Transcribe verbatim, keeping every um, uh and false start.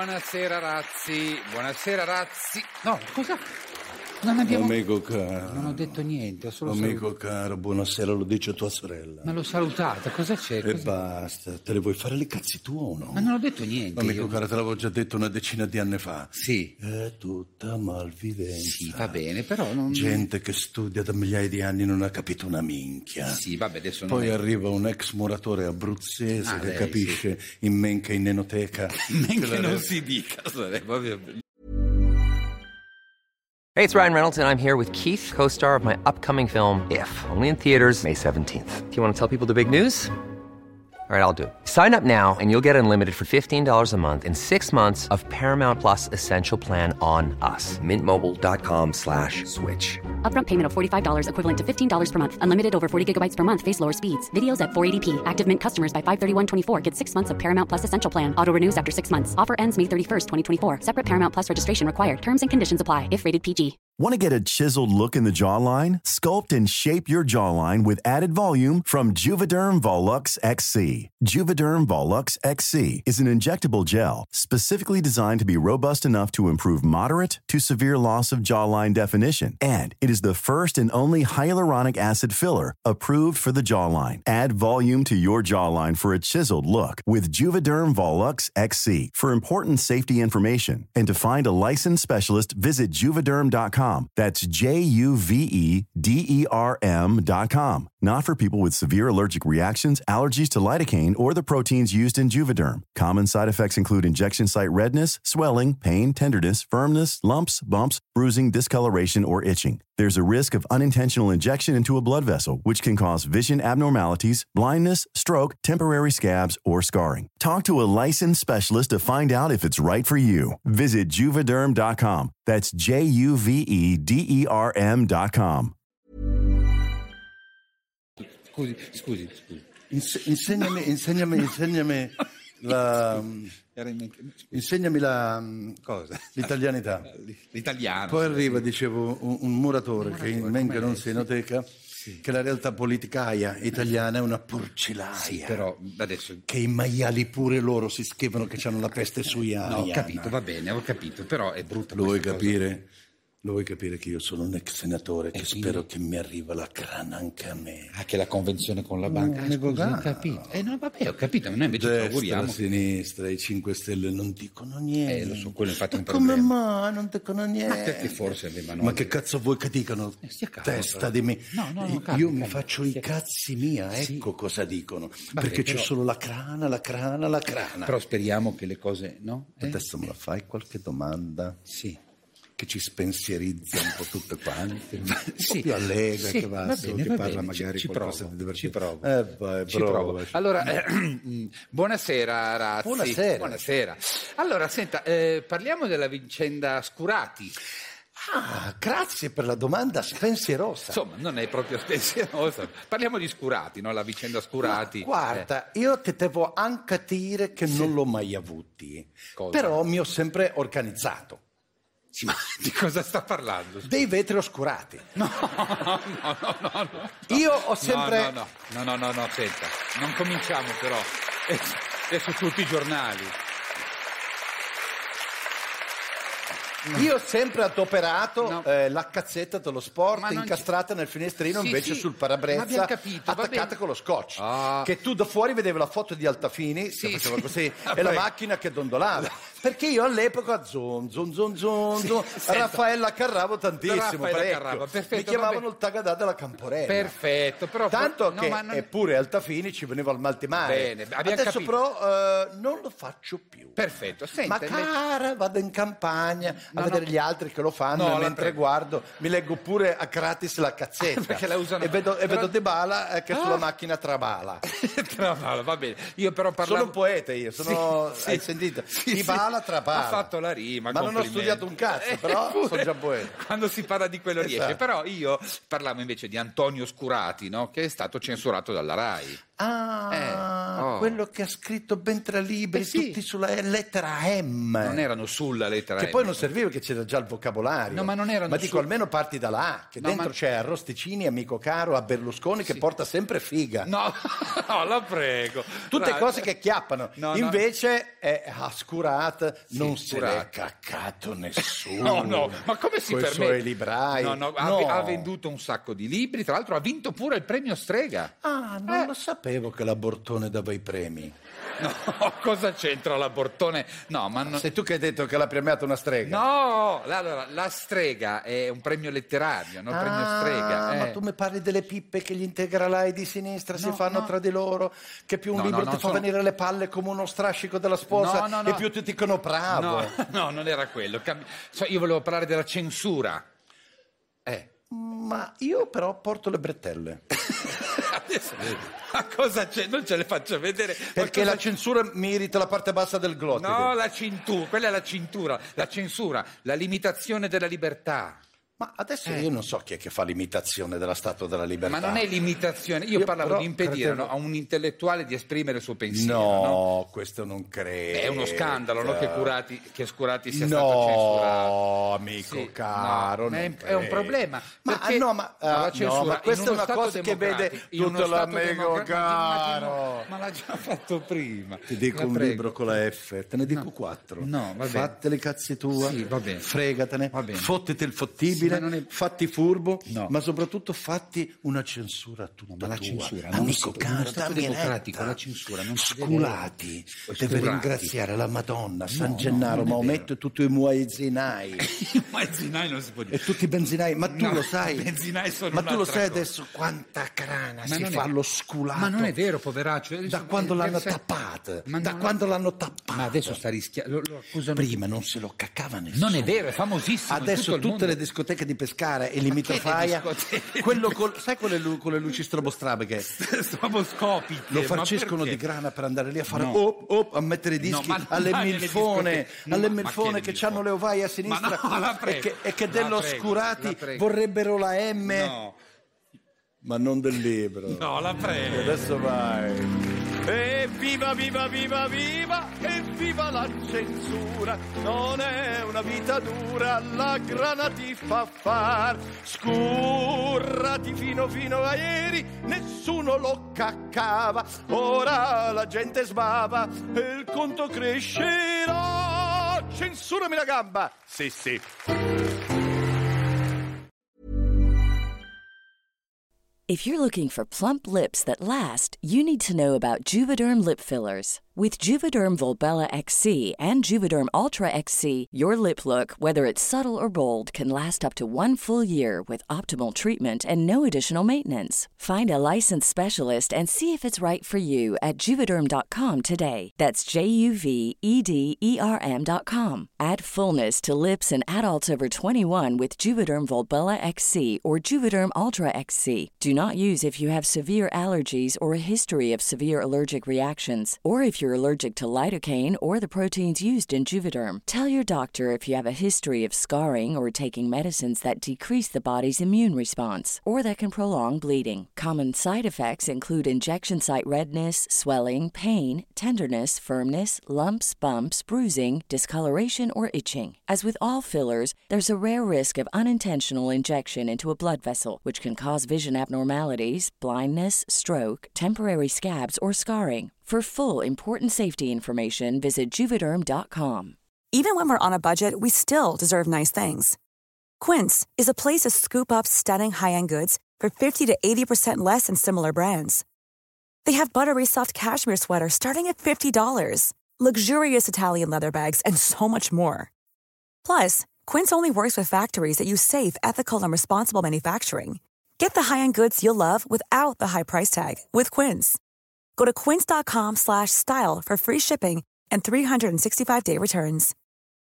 Buonasera Razzi, buonasera Razzi. No, cosa? Non abbiamo... Amico caro. Non ho detto niente, ho solo Amico salut... caro, buonasera, lo dice tua sorella. Ma l'ho salutata, cosa c'è? E cosa... basta, te le vuoi fare le cazzi tu o no? Ma non ho detto niente. Amico io... caro, te l'avevo già detto una decina di anni fa. Sì. È tutta malvivenza. Sì, va bene, però non... Gente che studia da migliaia di anni non ha capito una minchia. Sì, vabbè, adesso Poi non è... arriva un ex muratore abruzzese ah, che lei, capisce sì. in men che in enoteca. Men che non si dica, vabbè. Hey, it's Ryan Reynolds, and I'm here with Keith, co-star of my upcoming film, If, only in theaters May seventeenth. Do you want to tell people the big news? All right, I'll do it. Sign up now and you'll get unlimited for fifteen dollars a month and six months of Paramount Plus Essential Plan on us. Mint Mobile dot com slash switch. Upfront payment of forty-five dollars equivalent to fifteen dollars per month. Unlimited over forty gigabytes per month. Face lower speeds. Videos at four eighty p. Active Mint customers by five thirty-one twenty-four get six months of Paramount Plus Essential Plan. Auto renews after six months. Offer ends May thirty-first, twenty twenty-four. Separate Paramount Plus registration required. Terms and conditions apply if rated P G. Want to get a chiseled look in the jawline? Sculpt and shape your jawline with added volume from Juvederm Volux X C. Juvederm Volux X C is an injectable gel specifically designed to be robust enough to improve moderate to severe loss of jawline definition. And it is the first and only hyaluronic acid filler approved for the jawline. Add volume to your jawline for a chiseled look with Juvederm Volux X C. For important safety information and to find a licensed specialist, visit juvederm dot com. That's J U V E D E R M dot com. Not for people with severe allergic reactions, allergies to lidocaine, or the proteins used in Juvederm. Common side effects include injection site redness, swelling, pain, tenderness, firmness, lumps, bumps, bruising, discoloration, or itching. There's a risk of unintentional injection into a blood vessel, which can cause vision abnormalities, blindness, stroke, temporary scabs, or scarring. Talk to a licensed specialist to find out if it's right for you. Visit Juvederm dot com. That's J U V E D E R M dot com. Scusi, scusi, scusi. Inse- insegnami, insegnami, insegnami la... Insegnami la... Cosa? L'italianità. L'italiano. Poi sì, arriva, sì. dicevo, un, un muratore, un che in muratore, men che come non lei, sia enoteca, sì. che la realtà politicaia italiana è una porcellaia. Sì, però adesso... Che i maiali pure loro si scrivono che hanno la peste suiana. No, ho capito, va bene, ho capito, però è brutta Lo vuoi questa capire? cosa. Lo vuoi capire che io sono un ex senatore, che quindi? spero che mi arriva la crana anche a me. Ah, che la convenzione con la banca. No, Ah, scusi, ho no. capito. Eh no, vabbè, ho capito, noi invece ci Destra, auguriamo. sinistra, i cinque Stelle non dicono niente. Eh, lo so, quello infatti è un Ma come problema. mai non dicono niente? Ma perché forse avevano... Ma che cazzo vuoi che dicano? Eh, stia calmo, Testa però. di me. No, no, no, io calmo, io calmo. mi faccio Stia i cazzi mia, ecco Sì. cosa dicono. Vabbè, perché però- c'è solo la crana, la crana, la crana. Però speriamo che le cose... No? Eh? Adesso me la fai qualche domanda? Sì. Che ci spensierizza un po' tutte quante, un Sì. po' più allegra, Sì, che va, va su, bene, che va parla bene, ci- magari ci qualcosa provo, di divertente. ci provo. Eh, vai, Ci prova. provo. Allora, eh, buonasera Razzi. Buonasera. Buonasera. Allora, senta, eh, parliamo della vicenda Scurati. Ah, grazie per la domanda spensierosa. Insomma, non è proprio spensierosa. Parliamo di Scurati, no? La vicenda Scurati. Ma guarda, io ti devo anche dire che non l'ho mai avuti, Cosa? però mi ho sempre organizzato. Sì, ma di cosa sta parlando? Dei vetri oscurati. No, no, no, no, no. Io ho sempre... No, no, no, no, no, no, senta, non cominciamo però. È, è su tutti i giornali. Io ho sempre adoperato No. eh, la cazzetta dello sport Ma non incastrata nel finestrino, Sì, invece sì, sul ma parabrezza abbiamo capito, va attaccata bene. con lo scotch. Ah. Che tu da fuori vedevi la foto di Altafini, Sì, che faceva sì. così, Ah, e la prego. macchina che dondolava. Perché io all'epoca zon, zon, zon, zon, Sì, zon, senta. Raffaella Carravo tantissimo, Raffaella parecchio. Carravo, perfetto, Mi chiamavano vabbè. il Tagadà della Camporella. Perfetto, però... Tanto no, che ma non- eppure Altafini ci veniva al Maltimare. Bene, abbiamo Adesso capito. però eh, non lo faccio più. Perfetto, senta, Ma invece- cara, vado in campagna a No, vedere no. gli altri che lo fanno No, e la mentre prego. guardo mi leggo pure a gratis la cazzetta. Perché la usano- E vedo, e però- vedo De Bala eh, che Ah. sulla macchina trabala. Trabala, va bene. Io però parlavo... Sono un poeta io, sono... Sì, hai sì. sentito? Sì, Di sì. Bala trabala. Ha fatto la rima, Ma non ho complimenti. studiato un cazzo, Eh, però eppure, sono già poeta. Quando si parla di quello riesce. Esatto. Però io parlavo invece di Antonio Scurati, no? Che è stato censurato dalla RAI. Ah, Eh, oh. quello che ha scritto ben tre libri, Eh sì. tutti sulla lettera M. Non erano sulla lettera Che M. poi non serviva, che c'era già il vocabolario. No, ma non erano Ma dico, su- almeno parti da là, che No, dentro ma- c'è Arrosticini, amico caro, a Berlusconi, che porta sempre figa. No, no, la prego. Tutte Guarda. cose che chiappano. No, no. Invece è assicurata, non se curata. l'è caccato nessuno. No, no, ma come si Coi permette? suoi librai. No, no, ha, No. ha venduto un sacco di libri, tra l'altro ha vinto pure il premio Strega. Ah, non Eh. lo sapevo che la Bortone dava i premi. No, cosa c'entra la Bortone? No, ma non... Sei tu che hai detto che l'ha premiata una strega. No, allora, la Strega è un premio letterario, non il premio Ah, Strega. eh. ma tu mi parli delle pippe che gli integralai di sinistra si No, fanno no. tra di loro, che più un No, libro no, ti non fa sono- venire le palle come uno strascico della sposa No, no, no. e più ti dicono bravo. No, no, non era quello. Cambi- so, io volevo parlare della censura. Eh. Ma io però porto le bretelle. Adesso, ma cosa c'è? Non ce le faccio vedere. Ma Perché cosa la censura mi irrita la parte bassa del glottide. No, la cintura, quella è la cintura, la censura, la limitazione della libertà. Ma adesso io non so chi è che fa l'imitazione della Statua della Libertà. Ma non è limitazione, io, Io parlavo però di impedire credevo- no, a un intellettuale di esprimere il suo pensiero. No, no? questo non credo. È uno scandalo, no? Che Curati, che Scurati sia stato No, censurato. amico Sì, caro, no, non è, è un credo. problema. Ma perché- no, ma, la ah, censura, no, ma in questa è uno una Stato cosa che vede democratico, in uno tutto Stato l'amico democratico, caro. ma- Ma l'ha già fatto prima. Ti dico La un prego. libro con la F, te ne dico No. quattro. No, va bene. Fatteli cazzi tua, Sì, va bene. fregatene, Va bene. fottiti il fottibile, Sì, ma non è- fatti furbo, No. ma soprattutto fatti una censura tutta Ma la tua. censura, non amico si- in uno caro, Stato dammi democratico, retta. la censura non si deve- Sculati, Sculati. deve ringraziare la Madonna, San no, Gennaro, non è Maometto e tutti i muezzinai. Ma i zinai non si può dire. E tutti i benzinai, ma tu No, lo sai? i benzinai sono ma tu lo un'altra sai cosa. adesso quanta crana Ma si non fa è- allo sculato? Ma non è vero, poveraccio. Da Adesso- quando eh, l'hanno sai- tappata? Ma da non- quando l'hanno tappata? Ma adesso sta rischiando. Lo, lo accusano. Prima non se lo caccava nessuno. Non è vero, è famosissimo. in Adesso tutto il tutte mondo. le discoteche di Pescara e Ma limitrofaia, che le discoteche? quello col- sai quelle, lu- con le luci strobostrabiche? Stroboscopiche. Lo ma farciscono perché? di grana per andare lì a fare No. op, op, a mettere i dischi No, ma alle vai nelle milfone, discoteche. No, alle ma- ma milfone che che le hanno le ovaie a sinistra Ma no, la e prego, che, e che la dello prego, oscurati la prego. vorrebbero la M, No, ma non del libro. no, la prego. Adesso vai. Evviva, viva, viva, viva, evviva la censura, non è una vita dura, la grana ti fa far, scurrati fino fino a ieri, nessuno lo caccava, ora la gente sbava e il conto crescerà, censurami la gamba, sì sì. If you're looking for plump lips that last, you need to know about Juvederm lip fillers. With Juvederm Volbella X C and Juvederm Ultra X C, your lip look, whether it's subtle or bold, can last up to one full year with optimal treatment and no additional maintenance. Find a licensed specialist and see if it's right for you at Juvederm dot com today. That's J U V E D E R M dot com. Add fullness to lips in adults over twenty-one with Juvederm Volbella X C or Juvederm Ultra X C. Do not use if you have severe allergies or a history of severe allergic reactions, or if you're allergic to lidocaine or the proteins used in Juvederm. Tell your doctor if you have a history of scarring or taking medicines that decrease the body's immune response or that can prolong bleeding. Common side effects include injection site redness, swelling, pain, tenderness, firmness, lumps, bumps, bruising, discoloration, or itching. As with all fillers, there's a rare risk of unintentional injection into a blood vessel, which can cause vision abnormalities, blindness, stroke, temporary scabs, or scarring. For full important safety information, visit Juvederm dot com. Even when we're on a budget, we still deserve nice things. Quince is a place to scoop up stunning high-end goods for fifty to eighty percent less than similar brands. They have buttery soft cashmere sweaters starting at fifty dollars, luxurious Italian leather bags, and so much more. Plus, Quince only works with factories that use safe, ethical, and responsible manufacturing. Get the high-end goods you'll love without the high price tag with Quince. Go to quince dot com slash style for free shipping and three sixty-five day returns.